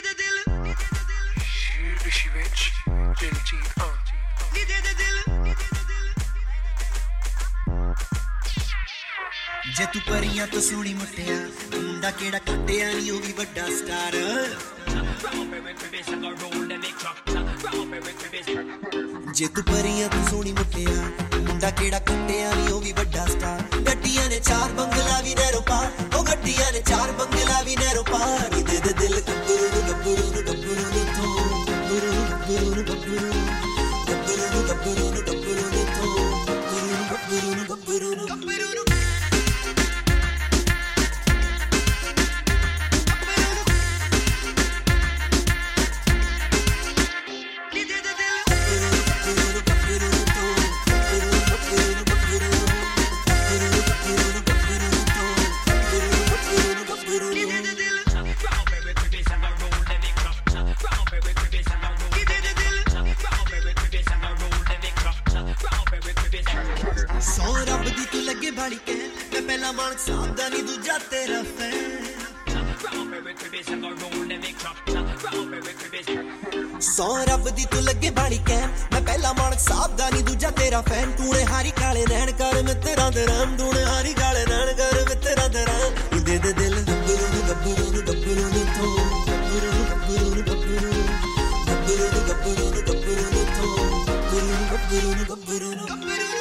She rich, Billie Jean, ਜੇ ਤੂੰ ਪਰੀਆਂ ਤੋਂ ਸੋਹਣੀ ਮੁੱਟਿਆ ਮੁੰਡਾ ਕਿਹੜਾ ਕੱਟਿਆ ਨਹੀਂ ਉਹ ਵੀ ਵੱਡਾ ਸਟਾਰ ਜੇ ਤੂੰ ਪਰੀਆਂ ਤੋਂ ਸੋਹਣੀ ਮੁੱਟਿਆ ਮੁੰਡਾ ਕਿਹੜਾ ਕੱਟਿਆ ਨਹੀਂ ਉਹ ਵੀ ਵੱਡਾ ਸਟਾਰ ਗੱਡੀਆਂ ਨੇ ਚਾਰ ਬੰਗਲਾ ਵੀ ਨਹਿਰੋਂ ਪਾਰ ਉਹ ਗੱਡੀਆਂ ਨੇ ਚਾਰ ਬੰਗਲਾ ਵੀ ਨਹਿਰੋਂ ਪਾਰ ਨੀ ਦੇ ਦਿਲ ਗੱਭਰੂ ਨੂੰ ਗੱਭਰੂ ਨੂੰ ਗੱਭਰੂ ਨੂੰ ਤੋਂ ਗੱਭਰੂ ਨੂੰ ਗੱਭਰੂ ਨੂੰ ਗੱਭਰੂ ਨੂੰ ਗੱਭਰੂ ਨੂੰ ਗੱਭਰੂ ਨੂੰ ਗੱਭਰੂ ਨੂੰ ਤੋਂ ਗੱਭਰੂ ਨੂੰ ਗੱਭਰੂ ਨੂੰ ਗੱਭਰੂ ਨੂੰ ਸਾਵਧਾਨੀ ਦੂਜਾ ਤੇਰਾ ਸੌ ਰੱਬ ਦੀ ਤੂੰ ਲੱਗੇ ਬਾਣੀ ਕਹਿ ਮੈਂ ਪਹਿਲਾ ਮਾਨਕ ਸਾਵਧਾਨੀ ਦੂਜਾ ਤੇਰਾ ਫੈਨ ਤੂੰ ਨੇ ਹਾਰੀ ਕਾਲੇ ਨੈਣ ਕਰ ਮਿੱਤਰਾਂ ਦੇ ਰਾਮ ਤੂੰ ਨੇ ਹਾਰੀ ਕਾਲੇ ਨੈਣ ਕਰ ਮਿੱਤਰਾਂ ਦੇ ਰਾਮ ਦੇ ਦੇ ਦਿਲ ਗੱਭਰੂ ਨੂੰ ਗੱਭਰੂ ਨੂੰ ਗੱਭਰੂ ਨੂੰ ਤੋਂ ਗੱਭਰੂ ਨੂੰ ਗੱਭਰੂ ਨੂੰ ਗੱਭਰੂ ਨੂੰ ਗੱਭਰੂ ਨੂੰ ਗੱਭਰੂ ਨੂੰ ਗੱਭਰੂ ਨੂੰ ਤੋਂ ਗੱਭਰੂ ਨੂੰ ਗੱਭਰੂ ਨੂੰ ਗੱਭਰੂ ਨੂੰ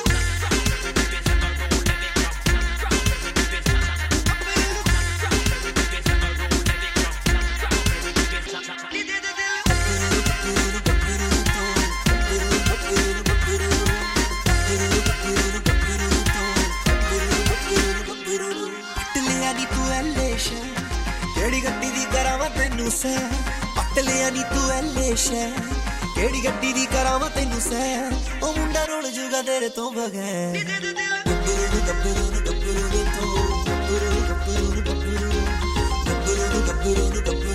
ਕਿਹੜੀ ਗੱਡੀ ਦੀ ਕਰਾਵਾਂ ਤੈਨੂੰ ਸੈਰ ਪੱਟ ਲਿਆ ਨੀ ਤੂੰ ਐਲੇ ਸ਼ਹਿਰ ਕਿਹੜੀ ਗੱਡੀ ਦੀ ਕਰਾਵਾਂ ਤੈਨੂੰ ਸੈਰ ਉਹ ਮੁੰਡਾ ਰੁੱਲ ਜੂਗਾ ਤੇਰੇ ਤੋਂ ਬਗੈਰ ਗੱਭਰੂ ਨੂੰ ਗੱਭਰੂ ਨੂੰ ਗੱਭਰੂ ਨੂੰ ਤੋਂ ਗੱਭਰੂ ਨੂੰ ਗੱਭਰੂ ਨੂੰ ਗੱਭਰੂ ਨੂੰ ਗੱਭਰੂ ਨੂੰ ਗੱਭਰੂ ਨੂੰ